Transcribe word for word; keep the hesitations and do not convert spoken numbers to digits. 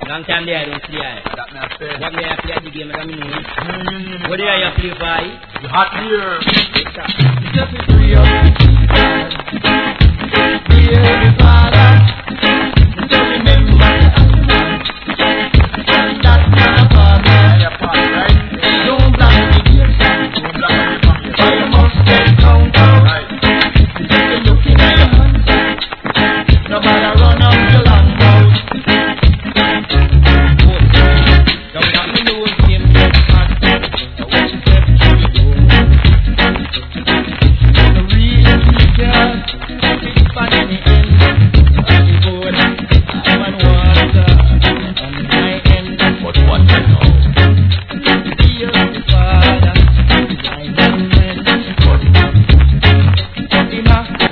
Long time there I don't play I. That me I say. What me I play the game that I know. What did I play for I? You hot here. Just a free up. Dear Father, just remember that's my father. Your part, right? Don't block me here. Don't block me from here. I must get count out. Right. Just looking at your hands. Nobody run up your long mouth. Don't let me know him get hot. Now what you said to you. The real teacher, it's funny in the end.